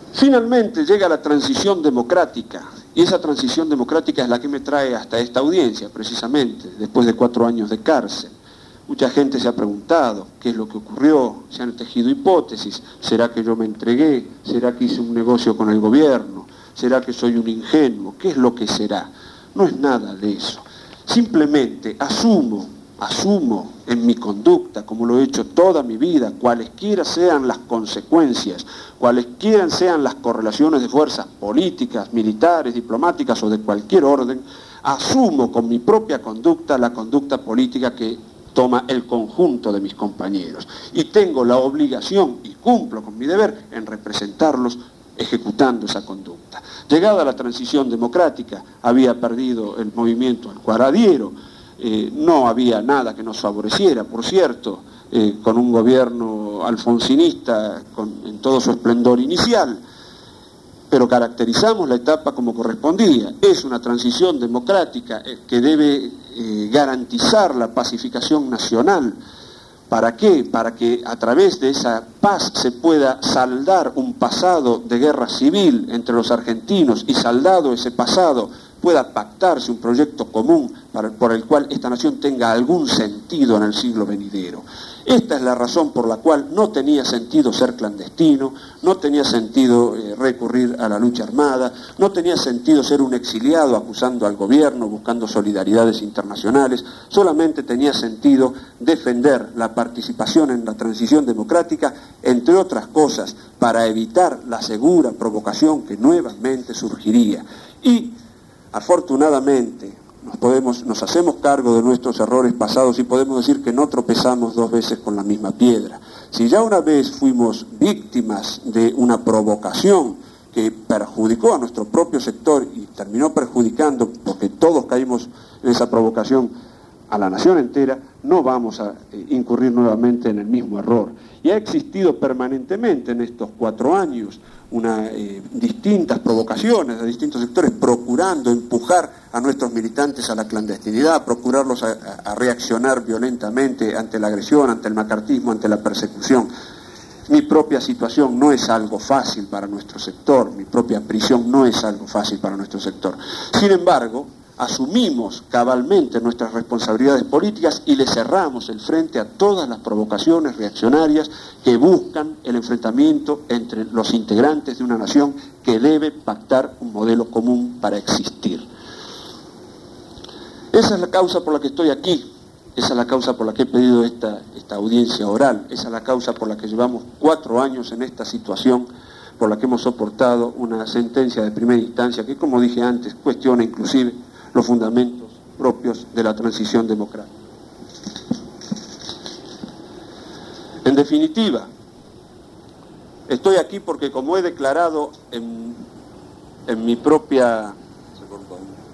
Finalmente llega la transición democrática, y esa transición democrática es la que me trae hasta esta audiencia, precisamente, después de 4 años de cárcel. Mucha gente se ha preguntado qué es lo que ocurrió, se han tejido hipótesis. ¿Será que yo me entregué? ¿Será que hice un negocio con el gobierno? ¿Será que soy un ingenuo? ¿Qué es lo que será? No es nada de eso. Simplemente asumo en mi conducta, como lo he hecho toda mi vida, cualesquiera sean las consecuencias, cualesquiera sean las correlaciones de fuerzas políticas, militares, diplomáticas o de cualquier orden, asumo con mi propia conducta la conducta política que toma el conjunto de mis compañeros. Y tengo la obligación, y cumplo con mi deber, en representarlos ejecutando esa conducta. Llegada la transición democrática, había perdido el movimiento al cual adhiero, no había nada que nos favoreciera, por cierto, con un gobierno alfonsinista en todo su esplendor inicial, pero caracterizamos la etapa como correspondía. Es una transición democrática que debe garantizar la pacificación nacional. ¿Para qué? Para que a través de esa paz se pueda saldar un pasado de guerra civil entre los argentinos y saldado ese pasado pueda pactarse un proyecto común por el cual esta nación tenga algún sentido en el siglo venidero. Esta es la razón por la cual no tenía sentido ser clandestino, no tenía sentido recurrir a la lucha armada, no tenía sentido ser un exiliado acusando al gobierno, buscando solidaridades internacionales, solamente tenía sentido defender la participación en la transición democrática, entre otras cosas, para evitar la segura provocación que nuevamente surgiría. Y afortunadamente nos hacemos cargo de nuestros errores pasados y podemos decir que no tropezamos 2 veces con la misma piedra. Si ya una vez fuimos víctimas de una provocación que perjudicó a nuestro propio sector y terminó perjudicando, porque todos caímos en esa provocación, a la nación entera, no vamos a incurrir nuevamente en el mismo error. Y ha existido permanentemente en estos 4 años distintas provocaciones de distintos sectores procurando empujar a nuestros militantes a la clandestinidad, procurarlos a reaccionar violentamente ante la agresión, ante el macartismo, ante la persecución. Mi propia situación no es algo fácil para nuestro sector, mi propia prisión no es algo fácil para nuestro sector. Sin embargo, asumimos cabalmente nuestras responsabilidades políticas y le cerramos el frente a todas las provocaciones reaccionarias que buscan el enfrentamiento entre los integrantes de una nación que debe pactar un modelo común para existir. Esa es la causa por la que estoy aquí, esa es la causa por la que he pedido esta audiencia oral, esa es la causa por la que llevamos 4 años en esta situación, por la que hemos soportado una sentencia de primera instancia que, como dije antes, cuestiona inclusive los fundamentos propios de la transición democrática. En definitiva, estoy aquí porque, como he declarado en mi propia